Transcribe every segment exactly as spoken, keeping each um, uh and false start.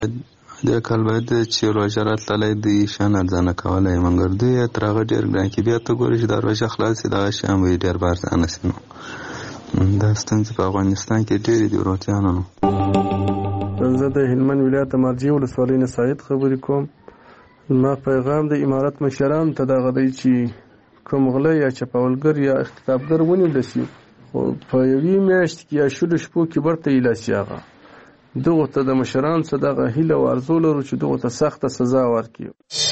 دې کال باید چې روژه راتللی دی شان ارزانه کولی مګر دوی یې تر هغه ډېر ګران کړي. بیا ته ګورې چې دا روژه خلاص شي دغه شیان به یې ډېر به ارزانه شي. نو دا ستونزې په افغانستان کې ډېرې دي وروتیانو. نو زه د هلمند ولایت مرجې ولسوالۍ نه سعید خبرې کوم. ما پیغام د امارت مشرانو ته دغه دی چې کوم غله یا چپاولګر یا اختطافګر ونیول شي خو په یوې میاشت کې یا شلو شپو کې برته ایله شي هغه دغو ته د مشرانو څخه دغه هیله او ارزو لرو چې دغو ته سخته سزا ورکړي.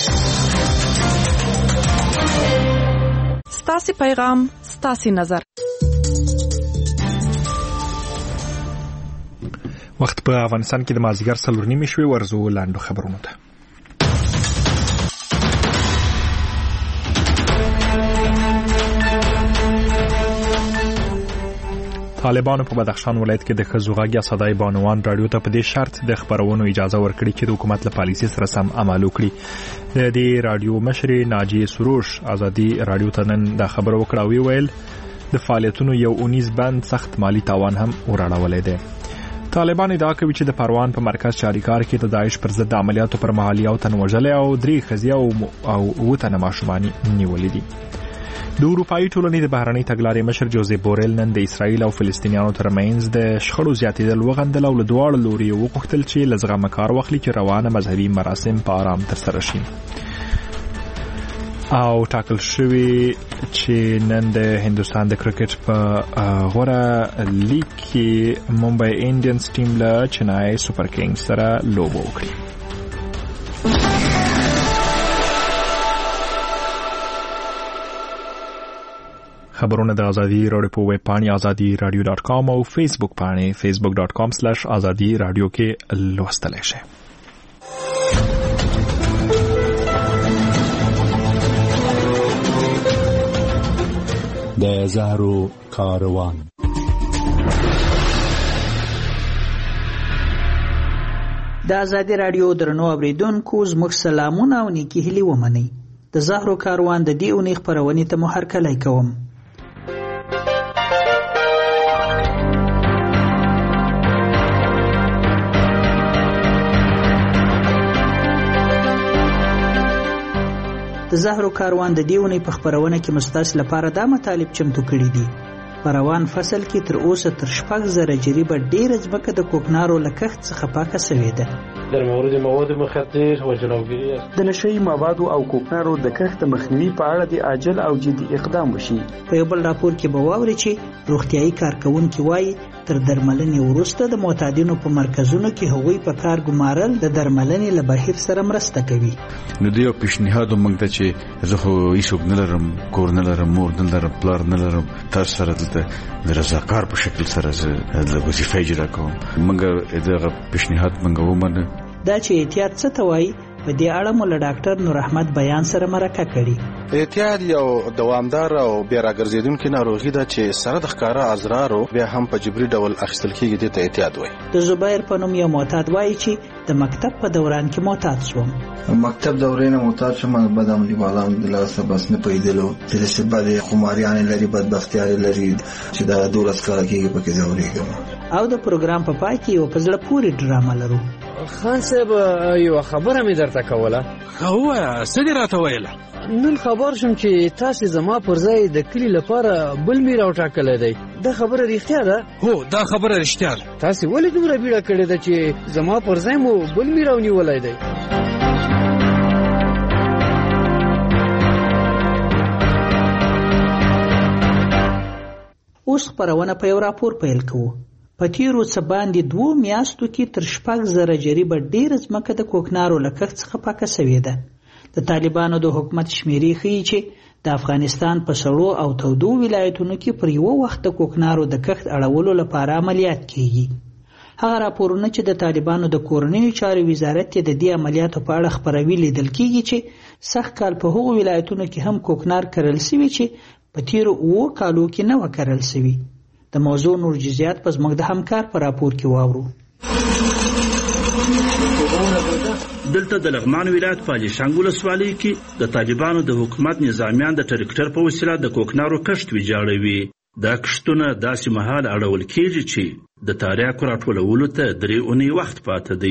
ستاسې پیغام ستاسې نظر. وخت په افغانستان کې د مازدیګر څلور نیمې شوې. ورځو لاندو خبرونو ته. طالبانو په بدخشان ولایت کې د ښځو غږ یا صدای بانوان رادیو ته په دې شرط د خبرونو اجازه ورکړي چې د حکومت له پالیسۍ سره سم عمل وکړي. د دې رادیو مشرې ناجیې سروش ازادي رادیو ته نن دا خبره وکړه او ویل د فعالیتونو یو اونیز بند سخت مالی تاوان هم وراړولی دی. طالبان ادعا کوي چې د پروان په مرکز چاریکار کې د داعش پر ضد عملیاتو پر مهال یو تن وژلی او درې ښځې او اووه تنه ماشومان نیولي دي. د اروپایي ټولنې د بهرنۍ تګلارې مشر جوزیف بورل نن د اسرائیل او فلسطینیانو ترمنځ د شخړو زیاتېدل وغندل او له دواړو لوري وغوښتل چې له زغمه کار واخلي چې روانه مذهبي مراسم په آرام ترسره شي. او ټاکل شوي چې نن د هندوستان د کرکټ په غوره لیګ کې ممبئی انډینز ټیم له چنای سوپر کینګز سره لوبه وکړي. خبرونه د ازادي راډیو په ویب پاڼې ازادي راډیو ډاټ کام او فیسبوک پاڼې فیسبوک ډاټ کام سلیش ازادي راډیو کې لوستلی شئ. د زهرو کاروان. د ازادي راډیو درنو اوریدونکو زموږ سلامونه او نیکی هیلې ومنئ. د زهرو کاروان د دې اونۍ خپرونې ته مو هرکلی کوم. د زهرو کاروان د دې اونۍ په خپرونه کې مستاسو لپاره دا مطالب چمتو کړي دي. په روان فصل کې تر اوسه تر شپږ زره جریبه ډېره ځمکه د کوکنارو له کښت څخه پاکه سوې ده. در مورد مواد مخدر و جلوگیری د نشهیي موادو او کوکنارو د کښت مخنیوي په اړه د عاجل او جدي اقدام وشي. په یو بل راپور کې به واورئ چې روغتیايي کارکوونکي وایي تر درملنې وروسته د معتادینو په مرکزونو کې هغوی په کار ګمارل د درملنې له بهیر سره مرسته کوي. نو دیو پیشنهاد موږ ته چې زه خو هیڅوک نه لرم، کور نه لرم، مور نه لرم، پلار نه لرم، تاسو سره دلته د رضاکار په شکل سره زه د وظیفه اجرا کوم. موږ دغه پیشنهاد موږ ومنو. دا چې احتیاط څه ته وایي په دې اړه مو له ډاکټر نور احمد بیان سره مرکه کړي. احتیاط یو دوامدار او بیا راګرځېدونکې ناروغي ده چې سره د ښکاره اضرارو بیا هم په جبري ډول اخیستل کېږي. دې ته احتیاط وایي. د زبیر په نوم یو معتاد وایي چې د مکتب په دوران کې معتاد شوم. مکتب دورې نه معتاد شوم، بد عملي والام د لاسه بس نه پیدلو چې بد خماریان لري، بدبختیار لري چې دا دولس کال کېږي پکې ځورېږم. او د پروګرام په پای کې یو په زړه پورې ډرامه لرو. خان صاحب یو خبره مې درته کوله. هو څه دې راته ویله؟ نن خبر شم چې تاسو زما پر ځای د کلی لپاره بل میر او ټاکلی دی. دا خبره رښتیا ده؟ هو دا خبره رښتیا ده. تاسو ولې دومره بیړه کړې ده چې زما پر ځای مو بل میر او نیولی دی؟ اوس خپرونه په یو راپور پیل کوو. په تیرو څه باندې دوو میاشتو کې تر شپږ زره جریبه ډېره ځمکه د کوکنارو له کښت څخه پاکه سوې ده. د طالبانو د حکومت شمیرې ښیي چې د افغانستان په سړو او تودو ولایتونو کې پر یوه وخت د کوکنارو د کښت اړولو لپاره عملیات کیږي. هغه راپورونه چې د طالبانو د کورنیو چارو وزارت د دې عملیاتو په اړه خپروي لیدل کیږي چې سږ کال په هغو ولایتونو کې هم کوکنار کرل سوي چې په تیرو اوو کالو کې نه و کرل سوي. د موضوع نور جزئیات په زموږ د همکار په راپور کې واورو. دلته د لغمان ولایت په علي شنګ ولسوالۍ کې د طالبانو د حکومت نظامیان د ټرکټر په وسیله د کوکنارو کښت ویجاړوي. دا کښتونه داسې مهال اړول کېږي چې د تاریاکو راټولولو ته درې اونۍ وخت پاته دی.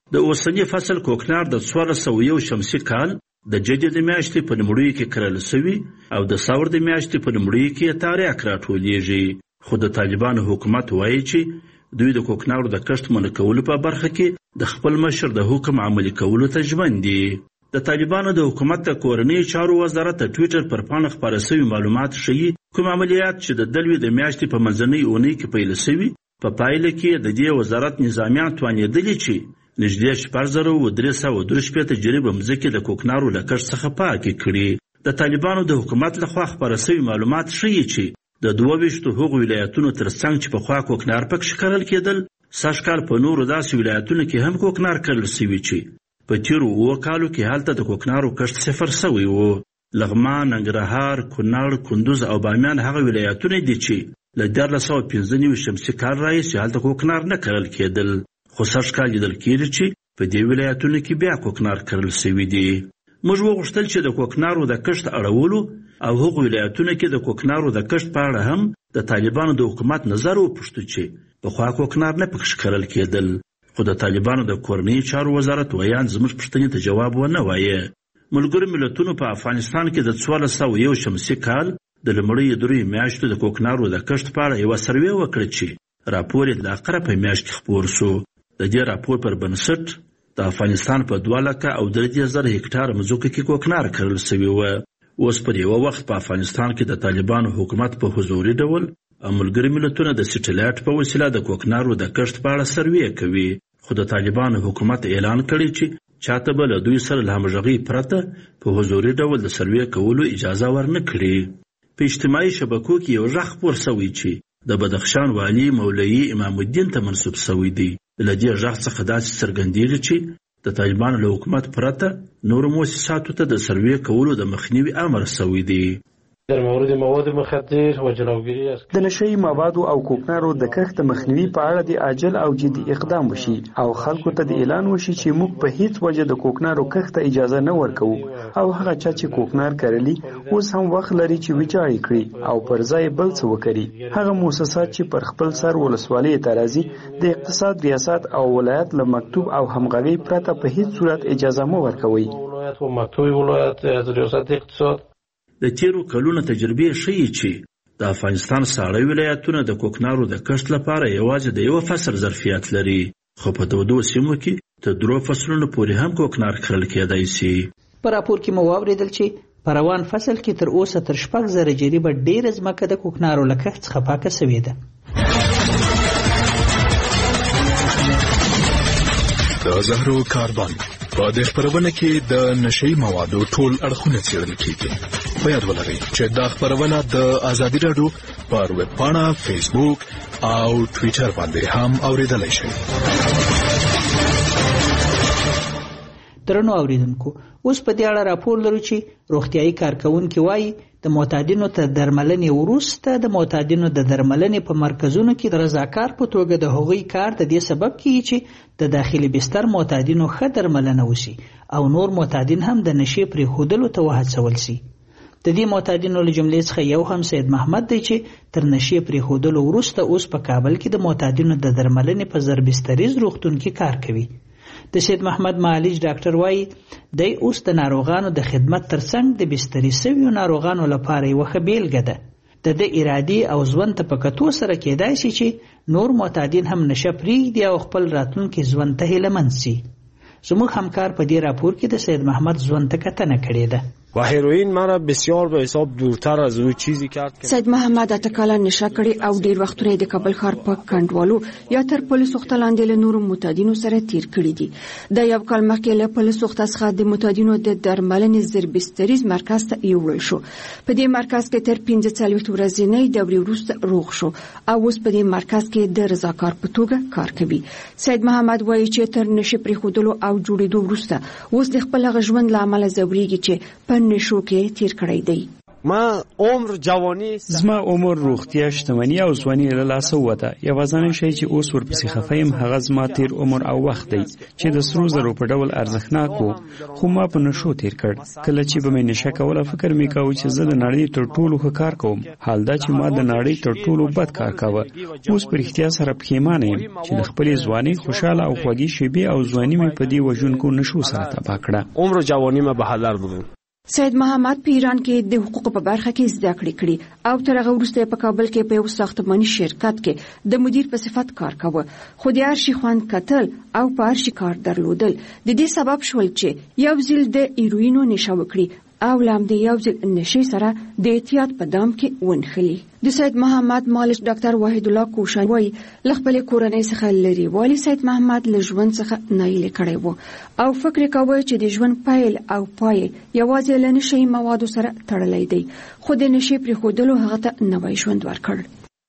د اوسنی فصل کوکنار د څوارلس سوه یو شمسي کال د جدې د میاشتې په لومړیو کې کرل سوي او د ثور د میاشتې په لومړیو کې تاریخ راټولیږي. خو د طالبانو حکومت وایي چې دوی د کوکنارو د کښت منع کولو په برخه کې د خپل مشر د حکم عملي کولو ته ژمن دي. د طالبانو د حکومت د کورنۍ چارو وزارت د ټویټر پر پاڼه خپاره سوي معلومات ښیي کوم عملیات چې د دلوي د میاشتې په منځنۍ اونۍ کې پیل سوي په پایله کې د دې وزارت نظامیان توانېدلي چې نږدې شپږ زره و درې سوه دوه شپېته جریبه مځکې د کوکنارو له کښت څخه پاکې کړي. د طالبانو د حکومت لخوا خپاره سوي معلومات ښیي چې د دوه ویشتو هغو ولایتونو ترڅنګ چې پخوا کوکنار پکښې کرل کېدل سږ کال په نورو داسې ولایتونو کې هم کوکنار کرل سوي چې په تیرو اووه کالو کې هلته د کوکنارو کښت صفر سوی و. لغمان، ننګرهار، کونړ، کندوز او بامیان هغه ولایتونه دي چې له دیارلس سوه پنځه نوي شمسي کال راهیسې هلته کوکنار نه کرل کېدل. خو سږ کال لیدل کېږي چې په دې ولایتونو کې بیا کوکنار کرل سوي دي. موږ وغوښتل چې د کوکنارو د کښت اړولو او هغو ولایتونو کې د کوکنارو د کښت په اړه هم د طالبانو د حکومت نظر وپوښتو چې پخوا کوکنار نه پکښې کرل کېدل. خو د طالبانو د کورنۍ چارو وزارت ویان زموږ پوښتنې ته جواب ونه وایه. ملګرو ملتونو په افغانستان کې د څوارلس سوه یو شمسي کال د لومړیو دریو میاشتو د کوکنارو د کښت په اړه یوه سروې وکړه چې راپور یې د اقره په میاشت کې خپور سو. د دې راپور پر بنسټ د افغانستان په دوه لکه او درې دېرش زره هکټاره مځکو کې کوکنار کرل سوي وه. اوس پر یوه وخت په افغانستان کې د طالبانو حکومت په حضوري ډول او ملګري ملتونه د سټلایټ په وسیله د کوکنارو د کښت په اړه سروې کوي. خو د طالبانو حکومت اعلان کړی چې چاته به له دوی سره له همغږۍ پرته په حضوري ډول د سروې کولو اجازه ورنه کړي. په اجتماعي شبکو کې یو غږ خپور سوی چې د بدخشان والي مولوي امام الدین ته منسوب سوی دی. له دې غږ څخه داسې څرګندېږي چې د طالبانو له حکومت پرته نورو مؤسساتو ته د سروې کولو د مخنیوي امر سوی دی. در مورد مواد مخدر و جلوگیری از د نشئی موادو او کوکنارو د کښت مخنیوي په اړه د عاجل او جدي اقدام وشي او خلکو ته د اعلان وشي چې موږ په هیڅ وجه د کوکنارو کښت ته اجازه نه ورکوو او هغه چا چې کوکنار کرلی اوس هم وخت لري چې ویجاړ کړي او پر ځای بل څه وکړي. هغه مؤسسات چې پر خپل سر ولسوالۍ ته راځي د اقتصاد ریاست او ولایت له مکتوب او همغږۍ پرته په هیڅ صورت اجازه مه ورکوئ. ولایت و مکتوب ولایت از ریاست اقتصاد د تیرو کلونو تجربې ښیي چې د افغانستان ساړه ولایتونه د کوکنارو د کښت لپاره یوازې د یو فصل ظرفیت لري، خو په دو دو سیمو کې تر درو فصلونو پورې هم کوکنار کرل کېدای شي. په راپور کې مو واورېدل چې په روان فصل کې تر اوسه تر شپږ زره جریبه ډېره ځمکه د کوکنارو له کښت څخه پاکه سوې ده. د زهرو کاربن په دې خبرونه کې د نشئی موادو ټول اړخونه څېړل کېږي. په یاد ولرئ چې دا خبرونه د ازادي راډیو پر ویب پاڼه، فیسبوک او ټویټر باندې هم اوریدلای شئ. درنو اوریدونکو، اوس په دې اړه راپور لرو چې روغتیايي کارکونکي وایي د معتادینو ته درملنې وروسته د معتادینو د درملنې په مرکزونو کې د رضاکار په توګه د هغوی کار د دې سبب کیږي چې د داخلي بستر معتادینو ښه درملنه وشي او نور معتادین هم د نشې پرېښودلو ته وهڅول شي. د دې معتادینو له جملې څخه یو هم سید محمد دی چې تر نشې پرېښودلو وروسته اوس په کابل کې د معتادینو د درملنې په زربستریز روغتون کې کار کوي. د سید محمد معالج ډاکټر وایي دی اوس د ناروغانو د خدمت ترڅنګ د بستري سویو ناروغانو لپاره یوه ښه بیلګه ده. د ده ارادي او ژوند ته په کتو سره کېدای شي چې نور معتادین هم نشه پرېږدي او خپل راتلونکي ژوند ته هیلهمند شي. زموږ همکار په دې راپور کې د سید محمد ژوند ته کتنه کړې ده. و هیروئین مرا بسیار به حساب دورتر از او چیزی کرد که سید محمد اته کاله نشه کړي او ډیر وختونه د کابل ښار په کنډوالو یا تر پولیس وخت لاندې له نورو معتادینو سره تیر کړي دي. د یو کال مخکې له پولیس وخت څخه د معتادینو د درملنې زربستریز مرکز ته یوړل شو. په دې مرکز کې تر پنځه څلوېښت ورځې دورې وروسته روغ شو او اوس په دې مرکز کې د رضاکار په توګه کار کوي. سید محمد وایي چې تر نشه پرېښودلو او جوړېدو وروسته اوس د خپل ژوند له امله ځورېږي چې په نشو کې تیر کړی دی. ما عمر جوانی زما عمر روغتیا شتمنۍ او ځواني له لاسه وته یوازینی شی چې اوس ورپسې خفایم هغه زما تیر عمر او وخت دی چې د سرو زرو په ډول ارزښتناک و خو ما په نشو تیر کړ کله چې به مې نشه کوله فکر مې کاوه چې زه د نړۍ تر ټولو ښه کار کوم حال دا چې ما د نړۍ تر ټولو بد کار کاوه اوس په رښتیا سره پښیمانه یم چې د خپلې ځواني خوشاله او خوږې شېبې او ځواني مې په دې وژونکو نشو سره تباه کړه عمر جوانی ما به هدر بودم. سید محمد په ایران کې د حقوقو په برخه کې زده کړې کړې او تر هغه وروسته په کابل کې په یو ساختماني شرکت کې د مدیر په صفت کار کاوه خو د هر شي خوند کتل او په هر شي کار درلودل د دې سبب شول چې یو ځل د ایروینو نشه وکړي او لام د یو ځل نشي سره د احتیاط په دام کې ونخلي. د سید محمد مالک ډاکټر وحید الله کوشان وایي له خپل کورنۍ څخه لري والی سید محمد له ژوند څخه نایله کړی وو او فکر کوي چې د ژوند پایل او پای یوازې له نشي موادو سره تړلی دی خو د نشي پرې خودلو هغه ته نوی ژوند ورکړ.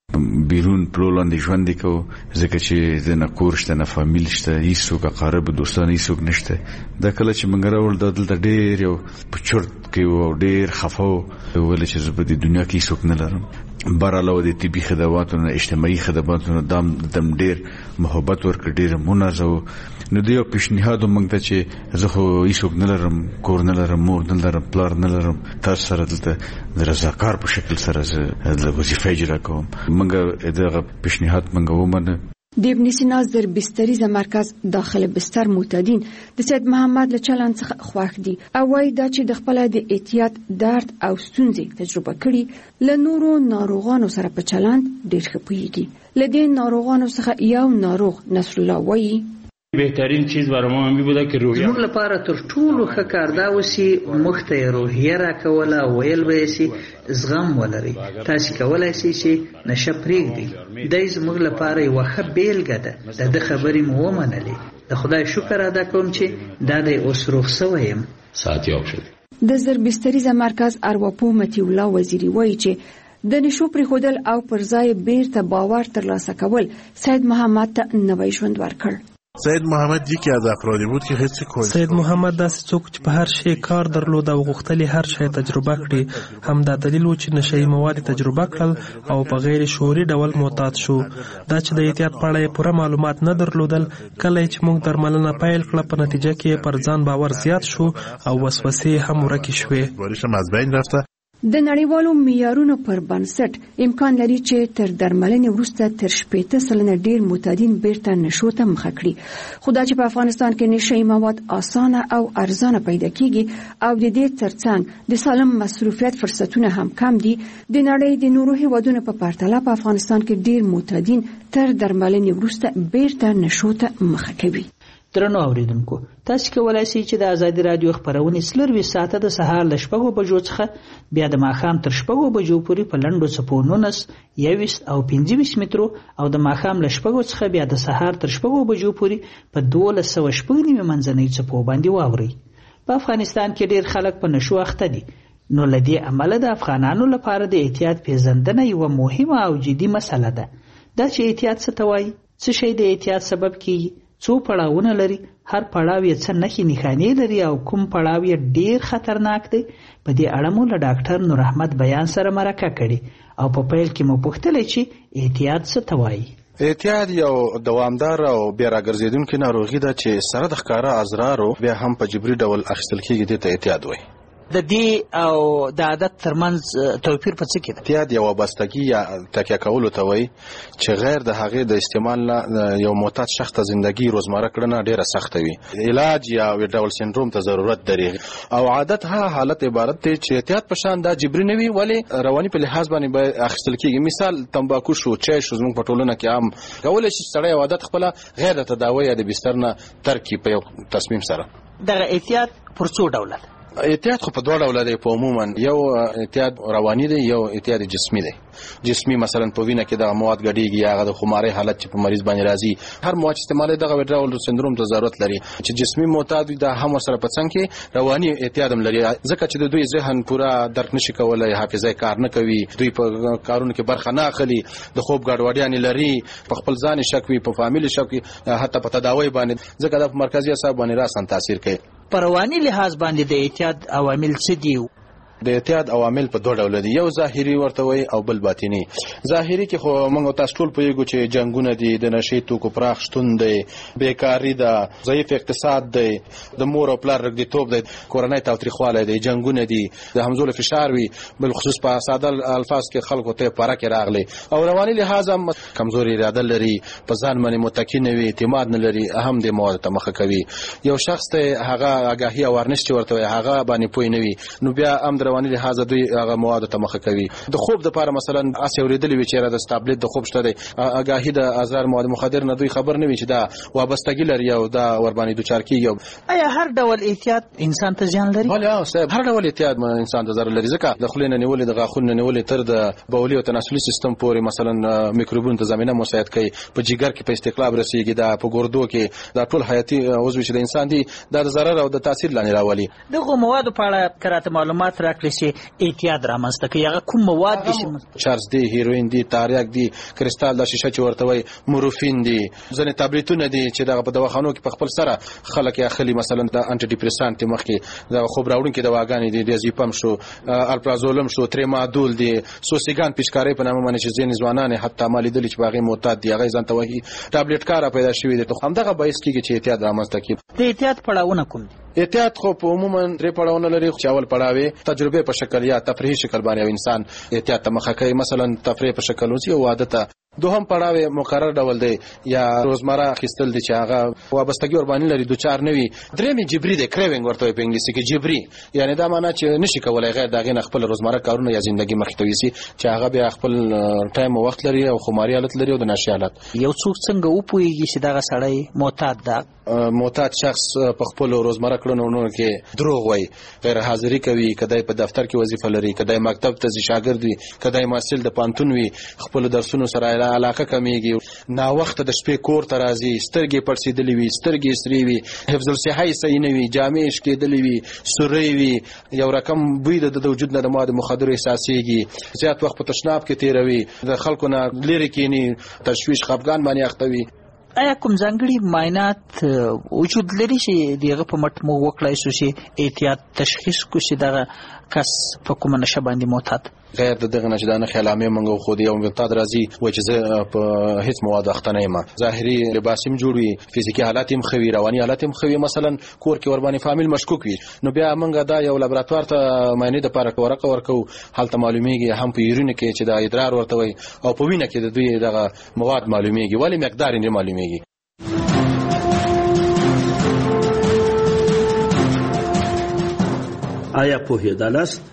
بیرون پلولاندې ژوند کو ځکه چې د نه کور شته نه فامیل شته هیڅوک قرب دوستان هیڅوک نشته دا کله چې منګ راول د دلته ډېر یو په چرت کې و ډېر خفاو ول چې زه په دې دنیا کې هیڅوک نه لرم براله د طبي خدماتو نه اجتماعي خدماتو نه دم دم ډېر محبت ورکړ ډېر منازو نو دیو پیشنهاد مونږ ته چې زه خو هیڅوک نه لرم کور نه لرم مور نه لرم پلار نه لرم تاسو سره دلته د رضاکار په شکل سره زه د وظیفه اجرا کوم مونږ دغه پیشنهاد مونږ ومنه. د ابن سینا زر بستریزه مرکز داخل بستر معتادین د سید محمد له چلند څخه خوښ دي او وايي دا چې د خپل د احتیاط درد او ستونزې تجربه کړي له نورو ناروغانو سره په چلند ډېر ښه پوهیږي. له دې ناروغانو څخه یو ناروغ نصر الله وایي بهترین چیز برای ما می بوده که روحیه زموږ لپاره تر ټولو ښه کار دا وسی مخ ته روحیه راکوله ویل به سي زغم ولري تاسو کولای شئ چې نشه پرېږدئ دای زموږ لپاره یو ښه بیلګه ده د خبرې مو ومنلې د خدای شکر ادا کوم چې دا د اوس روغ سوی یم. ساعتیاب شد. د زربستریزه مرکز ارواپو متی الله وزیری وایي چې د نشو پرېښودل او پر ځای بیرته باور ترلاسه کول سید محمد ته نوی ژوند ورکړ. سید محمد یکی از افرادی بود که حس کنترل سید محمد داسې څوک چې په هر شی کار درلود او غوښتل هر شی تجربه کړي همدا دلیل و چې نشئی مواد تجربه کړل او په غیر شعوري ډول معتاد شو. دا چې د احتیاط په اړه پوره معلومات نه درلودل کله چې موږ درملنه پیل کړه په نتیجه کې پر ځان باور زیات شو او وسوسې هم ورکې شوې. بارشم از بین رفته. د نړیوالو معیارونو پر بنسټ امکان لري چې تر درملنې وروسته تر شپېته سلنه ډېر معتادین بیرته نشو ته مخه کړي. خو دا چې په افغانستان کې نشئی مواد اسانه او ارزانه پیدا کیږي او د دې ترڅنګ د سالم مصروفیت فرصتونه هم کم دي د نړۍ د نورو هیوادونو په پرتله په افغانستان کې ډېر معتادین تر درملنې وروسته بیرته نشو ته مخه کوي. درنو اوریدونکو تاسو کولای شئ چې د ازادي رادیو خبرونه څلور ساعته د سهار ل شپږو بجو څخه بیا د ماښام تر شپږو بجو پورې په لنډو څپو نونس یویس او پنځه مترو او د ماښام ل شپږو څخه بیا د سهار تر شپږو بجو پورې په دولس سوه شپږ نیمه منځنۍ څپو باندې واورئ. په افغانستان کې ډیر خلک په نشو اخته دي نو لدی عمله د افغانانو لپاره د احتیاط پیژندنه یو مهمه او جدي مسله ده. دا چې احتیاط څه ته وایي څه شی د احتیاط سبب کیږي څو پړاوونه لري هر پړاو یې څه نښې نښانې لري او کوم پړاو یې ډیر خطرناک دی په دې اړه مو له ډاکټر نور احمد بیان سره مرکه کړې او په پیل کې مو پوښتلې چې احتیاط څه ته وایي. احتیاط یو دوامدار او بیا راګرځېدونکې ناروغي ده چې سره د ښکاره ازرارو بیا هم په جبري ډول اخیستل کېږي دې ته احتیاط وایي. د دې او د عادت ترمنځ توپیر په څه کې ده؟ احتیاط یو وابستګي یا تکیه کولو ته وایي چې غیر د هغې د استعمال نه یو معتاد شخص ته زندګي روزمره کړنه ډېره سخته وي. علاج یا ډول سنډروم ته ضرورت لري او عادت هغه حالت عبارت دی چې احتیاط په شان دا جبري نه وي ولې رواني په لحاظ باندې به اخیستل کېږي. مثال تمباکو شو چای شو زموږ په ټولنه کې عام کولی شي سړی یو عادت خپله غیر د تداوی یا د بستر نه ترک کړي په یو تصمیم سره. دغه احتیاط پر څو ډوله ده؟ احتیاط خو په دوه ډوله دی په عموما یو احتیاط رواني دی یو احتیاط جسمي دی. جسمي مثلا په وینه کې د مواد ګډېږي هغه د خمارۍ حالت چې په مریض باندې راځي هر مواد استعمالي دغه وډراول سندروم ته ضرورت لري چې جسمي معتاد دا هم سره په څنګ کې رواني احتیاط هم لري ځکه چې د دوی ذهن پورا درک نشي کولای حافظه کار نه کوي دوی په کارونو کې برخه نه اخلي د خوب ګډوډیانې لري په خپل ځان شک وي په فامیل شک وي حتی په تداوی باندې ځکه د مرکزي اعصاب باندې راسن تاثیر کوي. په رواني لحاظ باندې د احتیاط عوامل څه دي؟ د اعتیاد عوامل په دوه ډول دي، یو ظاهري ورته وي او بل باطني. ظاهري کې خو موږ تاسو ټول پوهیږو چې جنگونه دي، د نشې توکو پراخ شتون دی، بیکاری ده، ضعیف اقتصاد دی، د مور او پلار رګدیتوب دی، کورنۍ تاوتریخوالی دی، جنگونه دي، د همزولو فشار وي، بالخصوص په ساده الفاظ کې خلکو ته پاره کې راغلي، او رواني لحاظ هم کمزوري اراده لري، په ځان باندې متکی نه وي، اعتماد نه لري، هم د مواد ته مخه کوي. یو شخص ته هغه آگاهي او ورنش چې ورته هغه باندې پوي نه وي، نو بیا هم د رواني لحاظ دوی هغه مواد ته مخه کوي. د خوب د لپاره مثلا اسې اوریدلې وي چې را د سټابلیټ د خوب شته دی، آگاهي د اضرار مواد مخدر نه دوی خبر نه وي چې دا وابستګي لري او دا ور باندې دوچار کیږي. آیا هر ډول احتیاط انسان ته ځان لري؟ بله صاحب، هر ډول احتیاط انسان ته ضرر لري، ځکه د خولې نه نیولې، د غاښونو نه نیولې تر د بولي او تناسلي سیستم پورې مثلا میکروبونو ته زمینه مساعد کوي، په جګر کې په استقلاب رسیږي، دا په ګردو کې دا ټول حیاتي عضو چې د انسان دي دا د ضرر او د تاثیر لاندې راولي. دغه موادو په اړه کراته معلومات راکړئ چې احتیاط رامنځته کوي. هغه کوم مواد دي؟ چارج دی، هیروین دی، تاریک دی، کریستال د شیشه چې ورته وایي، مورفین دی، ځینې تابلیتونه دي چې دغه په دواخانو کې په خپل سره خلک یې اخلي، مثلا د انټي ډیپریسانت مخکې د خوب راوړونکي دواګانې دي، ډیازیپم شو، الپرازولم شو، تریمادول دی، سوسیګان پیشکاری په نامه باندې چې ځینې ځوانان حتی ما لیدلي چې باغې معتاد دي، هغه ځان ته وایي ټابلیټ کاره پیدا شوي دي. همدغه باعث کېږي چې احتیاط رامنځته کړي. د احتیاط پړاوونه کوم دي؟ احتیاط خو په عموما درې پړاوونه لري، چې اول پړاو تجربه په شکل یا تفریحي شکل باندې انسان احتیاط ته مخه کوي، مثلا تفریح په شکل اوسي او عادت. دوهم پړاو مقرر ډول دی یا روزمره اخیستل دي چې هغه وابستګي ور باندې لري، دوچار نه وي. درېمې جبري دی، کریوینګ ورته په انګلیسي کې جبري، یعنی دا معنی چې نشي کولای غیر دغه نه خپل روزمره کارونه یا ژوندۍ مخ ته ويسي، چې هغه بیا خپل ټایم او وخت لري او خماري حالت لري او د نشي حالت. یو څوک څنګه وپويږي چې دغه سړی معتاد ده؟ معتاد شخص په خپل روزمره کړنو کې دروغ وایي، غیر حاضری کوي، کدی په دفتر کې وظیفه لري، کدی مکتب ته ځي شاګرد وي، کدی محصل د پانتون وي، خپل درسونو سره علاقه کمیږي، نا وخت د شپې کور ته راځي، سترګې پړسېدلې وي، سترګې سرې وي، حفظ الصحه صحیح نه وي، جامې شکېدلې وي، سورې وي، یو رقم بوی د وجود نه د مواد مخدر احساسېږي، زیات وخت په تشناب کې تیروي، د خلکو نه لرې کینی، تشویش خفګان باندې اخته وي. آیا کوم ځانګړي معاینات وجود لري چې دغه په مټ موږ وکړای شو چې احتیاط تشخیص کو چې دغه کس په کومه نشه باندې معتاد؟ غیر د دغه نشه دانه خیالامه منغو خو دی او معتاد راځي و چې زه په هیڅ مواد اخته نه یم، ظاهري لباسیم جوړوي، فزیکی حالات هم خوي، رواني حالات هم خوي، مثلا کور کې ور باندې فامیل مشکوک وي، نو بیا موږ دا یو لابراتوار ته معاینه د پاره ورقه ورکو، هلته معلومیږي هم په یورین کې چې دا ادرار ورته وي او په وینه کې د دوی دغه مواد معلومیږي، ولی مقدار یې معلومیږي. آیا پوهېدلاست؟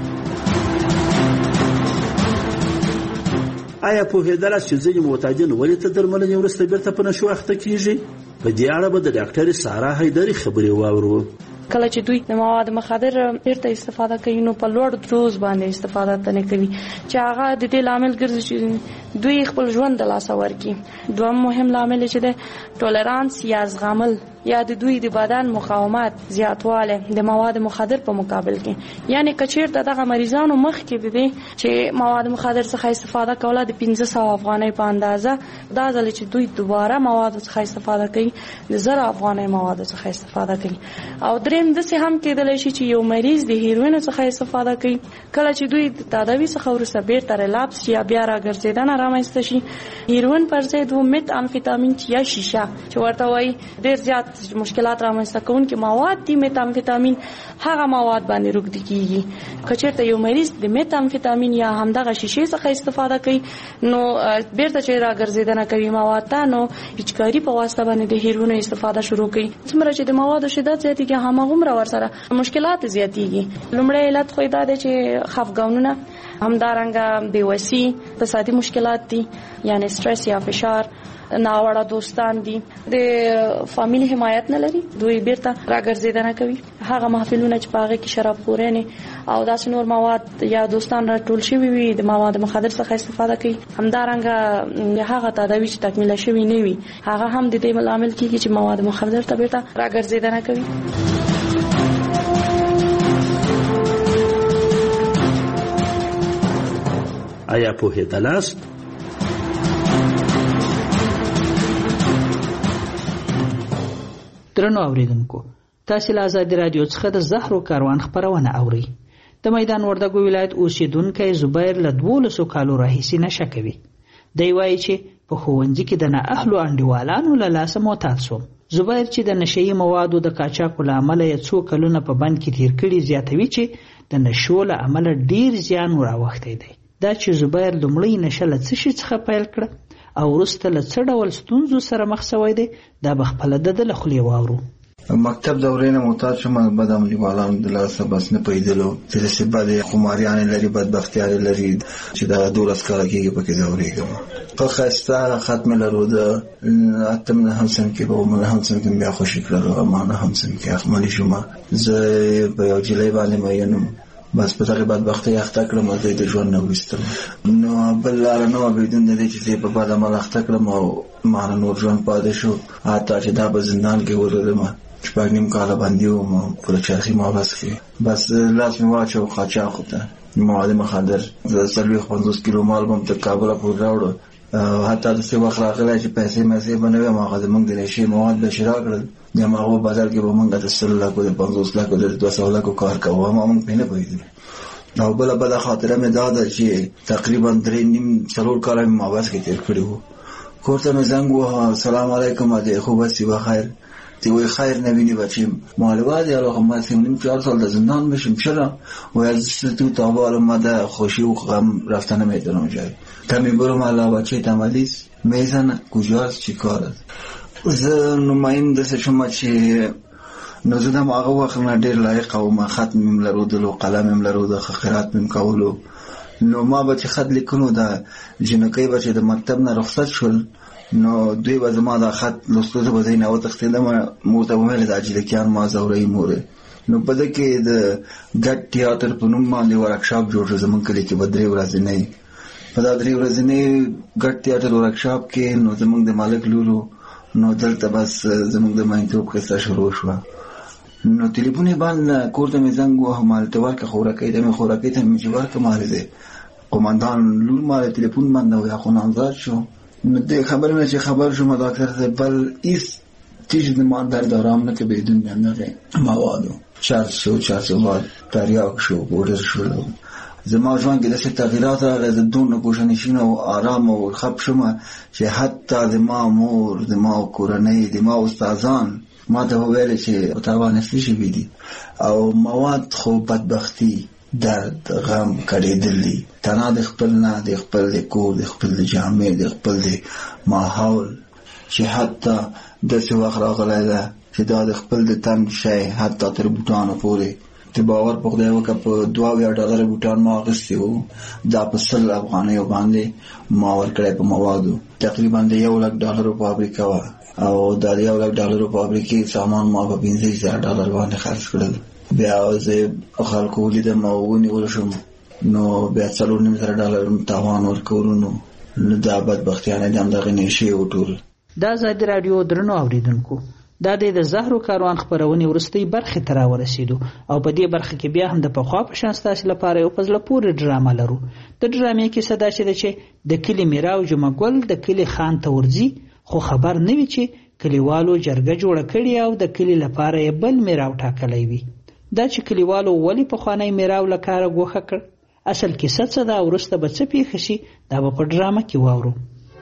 آیا پوهېدلاست چې ځینې معتادین ولې تر درملنې وروسته بیرته په نشو اخته کیږي؟ په دې اړه به د ډاکټر سارا حیدري خبرې واورو. کله چې دوی د مواد مخدر بیرته استفاده کوي نو په لوړ دوز باندې استفاده نه کوي، چې هغه د دې لامل ګرځي چې دوی خپل ژوند د لاسه ورکړي. دویم مهم لامل چې د ټولرانس یا زغمل یا د دوی د بدن مقاومت زیاتواله د مواد مخدر په مقابل کې، یعنی کچیر دغه مریضانو مخ کې دي چې مواد مخدر څخه استفاده کوله د پنځه سوه افغانۍ په اندازه، دا ځل چې دوی دوباره مواد څخه استفاده کوي د زر افغانۍ مواد څخه استفاده کوي. او دریم د څه هم کېدلی شي چې یو مریض د هیروین څخه استفاده کوي، کله چې دوی د تداوی څخه وروسته بیرته ریلاپس یا بیا راګرځیدنه رامنځته شي، هیروین پر ضد و مت امفیتامین یا شیشه چې ورته وایي ډېر زیات مشکلات رامنځته کوونکي مواد دي، مت امفیتامین هغه مواد باندې روږدي کیږي. که چېرته یو مریض د مت امفیتامین یا همدغه شیشې څخه استفاده کوي نو بیرته چې راګرځیدنه کوي مواد ته، نو پچکاري په واسطه باندې د هیروین استفاده شروع کوي. څومره چې د موادو شدت زیاتېږي هماغومره ورسره مشکلات زیاتېږي. لومړی علت خو دا دی چې خفګانونه، همدارنګه بېوسي، اقتصادي مشکلات دي، یعنی سټرس یا فشار، ناوړه دوستان دي، د فامیلی حمایت نه لري، دوی بیرته راګرځیدنه کوي. هغه محفلونه چې په هغه کې شراب خورنې او داسې نور مواد یا دوستان راټول شوي وي د مواد مخدر څخه استفاده کوي، همدارنګه هغه تداوی چې تکمیله شوي نه وي هغه هم د دې لامل کېږي چې مواد مخدر ته بیرته راګرځیدنه کوي. آیا پوهېدلاست؟ درنو اوریدونکو، تاسو له آزادي رادیو څخه د زهرو کاروان خبرونه اورئ. د میدان وردګو ولایت اوسیدونکی زبیر له دولسو کالو راهیسې نشه کوي. دی وایي چې په ښوونځي کې د نااهلو انډیوالانو له لاسه معتاد شوم. زبیر چې د نشهیي موادو د قاچاقو له امله یې څو کلونه په بند کې تیر کړي زیاتوي چې د نشو له امله ډیر زیان راوختی دی. دا چې زبیر لومړی نشه له څه شي څخه پیل کړه او وروسته له څه ډول ستونزو سره مخ شوی دی دا به خپله د ده له خولې واورو. مکتب دورې نه معتاد شوم، بد عملیوالانو د لاسه بس نه پوهېدلو چې داسې بدې خماریانې لري، بدبختیانې لري چې دغه دولس کاله کېږي پکې ځورېږم. ښه ښایسته خط مې لرو د اتم نهم صنف کې به نهم صنف کې بیا خوشي کړلو، ما نهم صنف کې اخملي شوم. زه په یو جلۍ باندې مین وم، بس په دغې بدبختۍ اخته کړم او زه د ژوند نه ویستم. نو بل لاره نه وه بېدون د دې چې زه یې په بد عمل اخته کړم او ما نه نور ژوند پاتې شو. حتی چې دا په زندان کې ولرم شپږ نیم کاله بندي وم په چرخي محبس کې. بس لاس مې واچو قاچاقو ته، مواد مخدر. زه څلوېښت پنځوس کیلو مال به م تر کابله پورې راوړو. حتی داسې وخت راغلی چې پیسې میسې به نه وې، هماغه زموږ د نشې مواد به چې راکړل د هماغو بدل کې به موږ د سلو لکو د پنځوس لکو د دوه سوه لکو کار کوو، هما موږ پرې نه پوهېدلو. او بله بده خاطره مې دا ده چې تقریبا درې نیم څلور کاله مې محبس کې تېر کړي وو. کور ته مې زنګ ووهه، سلام علیکم ادې، خوب هستی بخیر؟ تی وای خیر نبینی بچیم معلومات یا رو ما سیم نیم چهار سال در زندان میشیم. چرا؟ و از تو تابال اومده خوشی و غم رفتن میدونم جای کمی برم علا بچه تمالیس میزن کجاست چی کار است. زه نمایم دست شما چی نزدم آقا وقت ندیر لایق و ما خط میم لرودل و قلم میم لرود و خیرات میم کولو. نو ما بچه خط لیکنو دا جنکی بچه دا مکتب نه رخصت شل. نو دوی به زما دا خط لوستلو ته به ځای نه وتښتېدم. مور ته ومې ویل د اجلکیان ما ځوروي مورې. نو په ده کې د ګډ تیاتر په نوم باندې ورکشاپ جوړ شو زموږ کلي کې به درې ورځنۍ. په دا درې ورځنۍ ګډ تیاتر ورکشاپ کې نو زموږ د مالک لورو نو دلته بس زموږ د ماینتوب قصه شروع شوه. نو تلیفون یې باندې کور ته مې زنګ ووهه، ما ورته ورکړه خوراکۍ ته مې خوراکۍ ته مې چې ورکړه ما دی قمندان لور ما د تلیفون باندې وی خو نامزاد شو. نو د خبر نه چې خبر شو ما ډاکټر ته بل ایس چیز د ما درد آرام نه که بدون نه موادو چارسو چارسو واد تریاک شو بودر شو. زما ژوند کې داسې تغییرات راغلي د دونه ګوښهنشین او آرام او خپ شوم چې حتی زما مور زما کورنۍ زما استادان ما ته وویل چې په تا باندې څه شوي دي او مواد خو بدبختي درد غم کړېدل دي. تنها د خپل نه د خپل د کور د خپل د جامې د خپل د ماحول چې حتی داسې وخت راغلی ده چې دا د خپل د تن شی حتی تر بوټانو پورې ته باور په خدای وکړه په دوه اویا ډالره بوټان ما اخیستي وو. دا په سل افغانیو باندې ما ورکړی په موادو. تقریبا د یو لک ډالرو فابریکه وه او دا د یو لک ډالرو فابریکې سامان ما په پنځه زره ډالر باندې خرڅ کړل. بیا زه خلکو ولیدم او ونیول شوم. نو بیا څلور نیم زره ډالر تاوان ورکولو. نو دا بدبختیانې د همدغې نشې و ټول. دا ازادي راډیو درنو اورېدونکو، دا د زهرو کاروان خپرونې وروستۍ برخې ته راورسېدو او په دې برخه کې بیا هم د پخوا په شان ستاسې لپاره یو په زړه پورې ډرامه لرو. د ډرامې کیسه داسې ده چې د کلي میراو جمعه ګل د کلي خان ته ورځي خو خبر نه وي چې کلیوالو جرګه جوړه کړې او د کلي لپاره یې بل میراو ټاکلی وي. دا چې کلیوالو ولې پخوانی میراو له کاره ګوښه کړ، اصل کیسه څه ده او وروسته به څه پیښه شي دا به په ډرامه کې واورو.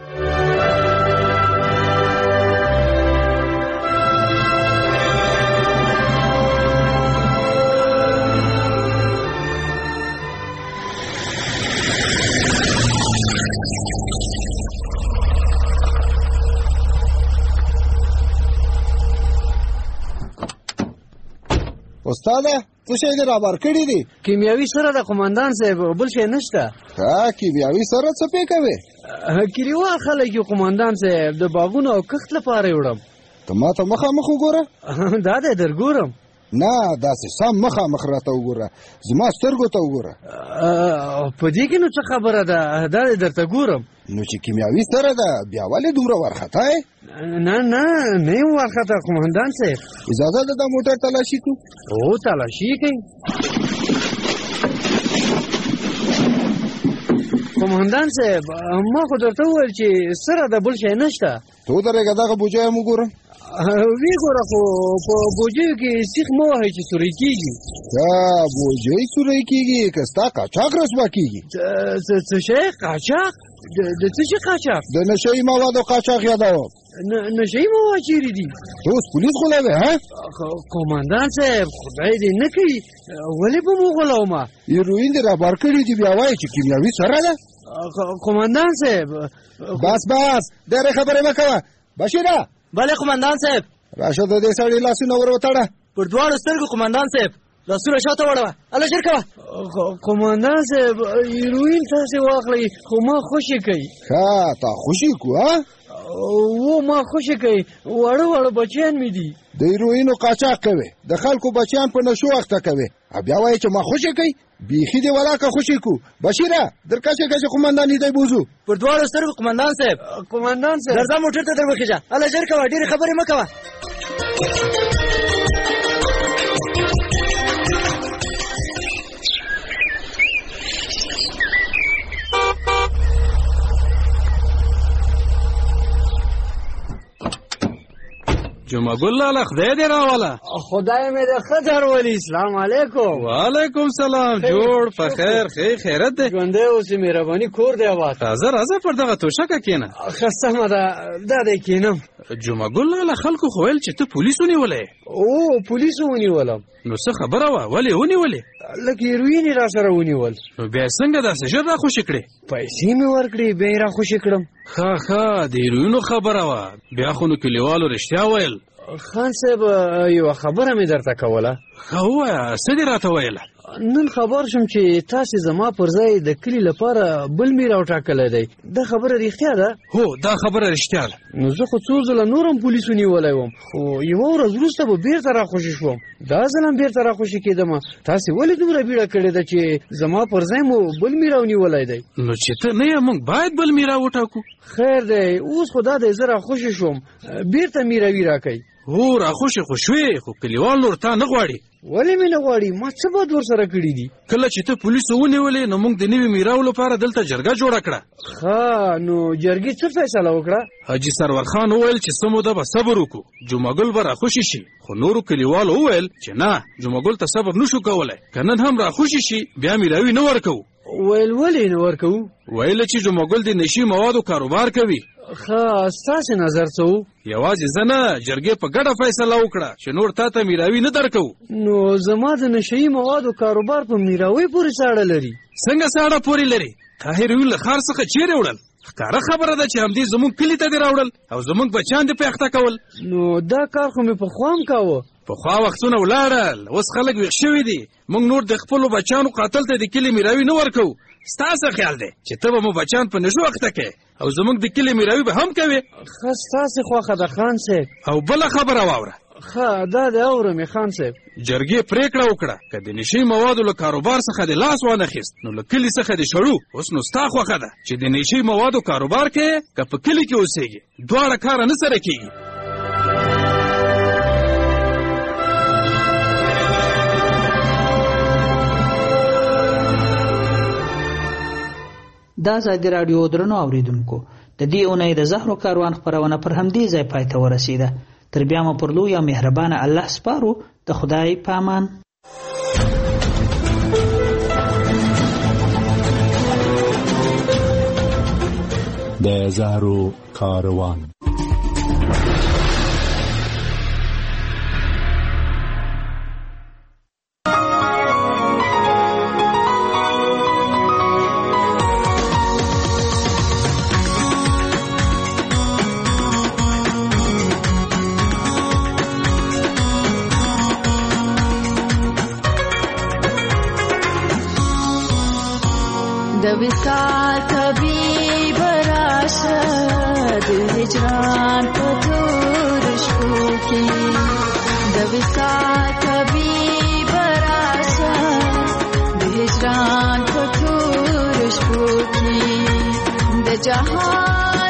استاده څه شی دې رابر کړي دي؟ کیمیاوي سره د قمندان صاحب بل شی نشته. ها کیمیاوي سره څه پې کوې؟ کلیوال خلک یو قمندان صاحب د باغونو او کښت لپاره وړم. ته ما ته مخامخ وګوره. دا دی در ګورم. نه داسې سم مخامخ راته وګوره، زما سترګو ته وګوره. په دې کې نو څه خبره ده؟ دا دی درته ګورم. نو چې کیمیاوي سره ده بیا ولې دومره وارخطا یې؟ نه نه نه یم وارخطا قمندان صاحب. اجازه ده دا موټر تلاشي کړو؟ او تلاشي کوي. قومندان صاحب ما خو درته وویل چې سره د بل شی نشته. ته ودرېږه دغه بوجۍ هم وګورم. وی ګوره خو په بوجیو کې سیخ مه وهئ چې سوری کېږي. دا بوجۍ سوری کېږي که ستا قاچاق رسوا کېږي؟ څه شی قاچاق؟ د څه شي قاچاق؟ د نشهیي موادو قاچاق یادوم. نشهیي مواد چیرې دي؟ ته اوس پولیس غولوې ها؟ قومندان صاحب خدای دې نه کوي ولې به مو غولومه؟ هیروین دې رابار کړي دي بیا وایي چې کیمیاوي سره ده. قومندان صاحب بس بس ډېرې خبرې مه کوه. بشیره. بله قومندان صاحب. راشه د دې سړي لاسونه ور وتړه. پر دواړو سترګو قومندان صاحب لاسونه شاته وړوه. الله ژر کوه. قومندان صاحب هیروین تاسې واخلئ خو ما خوشې کوي. ښه تا خوشې کو ها؟ و ما خوشې کوي واړه واړه بچیان مې دي. د هیروینو قاچاق کوي د خلکو بچیان په نشو اخته کوي بیا وایي چې ما خوشې کوي. بیخي دې ولاکه خوشې کو. بشیره در کشه کشه قومندان دی بوزو. پر دواړو سترګو قومندان صاحب. قومندان صاحب درځه موټر ته در وخېږه. الله ژر کوه ډېرې خبرې مه کوه. جمعه ګل لاله خدای دې راواله. خدای مې دې ښه درولي. سلام علیکم. وعلیکم سلام. جوړ په خیر ښې خیرت دی. ژوندی اوسې مهرباني کور دی آباد. راځه راځه پر دغه توشکه کښېنه. ښه سمه ده دا دی کښېنم. جمعه ګل لاله خلکو خو ویل چې ته پولیس ونیولی. او پولیسو ونیولم. نو څه خبره وه ولې ونیولې؟ لږ هیروین یې را سره ونیول. نو بیا یې څنګه داسې ژر را خوشې کړې؟ پیسې مې ورکړې بیا یې را خوشې کړم. ښه ښه د هیروینو خبره وه. بیا خو نو کلیوالو رښتیا ویل. خان صاحب یوه خبره مې درته کوله. ښه ووایه څه دې راته ویله؟ نن خبر شوم چې تاسې زما پر ځای د کلي لپاره بل مې راوټاکلی دی. دا خبره رښتیا ده؟ هو دا خبره رښتیا ده. نو زه خو څو ځله نور هم پولیس ونیولی وم خو یوه ورځ وروسته به بېرته راخوشي شوم. دا ځل هم بېرته راخوشي کېدمه. تاسې ولې دومره بیړه کړې ده چې زما پر ځای مو بل مې راونیولی دی؟ نو چې ته نه یې موږ باید بل مې راوټاکو. خیر دی اوس خو دا دی زه راخوشي شوم بېرته میراوي راکئ. هو راخوشې خو شوې خو کلیوال نور تا نه غواړي. ولې مې نه غواړي؟ ما څه بد ورسره کړي دي؟ کله چې ته پولیسو ونیولې نو موږ د نوي میراو لپاره دلته جرګه جوړه کړه. ښه نو جرګې څه فیصله وکړه؟ حاجي سرور خان وویل چې څه موده به صبر وکړو جمعه ګل به راخوشي شي. خو نورو کلیوالو وویل چې نه جمعه ګل ته صبر نشو کولی که نن هم راخوشي شي بیا میراوي نه ورکوو. ویل ولې نه ورکوو؟ ویل چې جمعه ګل د نشي موادو کاروبار کوي. ښه ستاسې نظر څه و؟ یوازې زه نه جرګې په ګډه فیصله وکړه چې نور تا ته میراوي نه درکوو. نو زما د نشهیي موادو کاروبار په میراوي پورې ساړه لري. څنګه ساړه پورې لري؟ تا هیروین له ښار څخه چیرې وړل؟ ښکاره خبره ده چې همدې زموږ کلي ته دې راوړل او زموږ بچیان دې په اخته کول. نو دا کار خو مې پخوا هم کاوه. پخوا وختونه ولاړل اوس خلک ویښ شوي دي. موږ نور د خپلو بچیانو قاتل ته د کلي میراوي نه ورکوو. ستا څه خیال دی چې ته به مو بچیان په نشو اخته کوې او زموږ د کلي میراوي به هم کوې؟ ښه ستاسې خوښه ده خان صاحب. او بله خبره واوره. ښه دا دې اورم خان صاحب. جرګې پریکړه وکړه که د نشي موادو له کاروبار څخه د لاس وانخیست نو له کلي څخه دې شړو. اوس نو ستا خوښه ده چې د نشي موادو کاروبار کوې که په کلي کې اوسېږي. دواړه کاره نه سره کېږي. دا ازادي راډیو درنو اوریدونکو د دې اونۍ د زهرو کاروان خپرونه پر همدې ځای پای ته ورسیده. تر بیا مو پر لوی او مهربانه الله سپارو. د خدای په امان. د زهرو کاروان. د وصال طبیب راشه د هجران په تور شپو کې د وصال طبیب راشه د هجران په تور شپو کې د جهان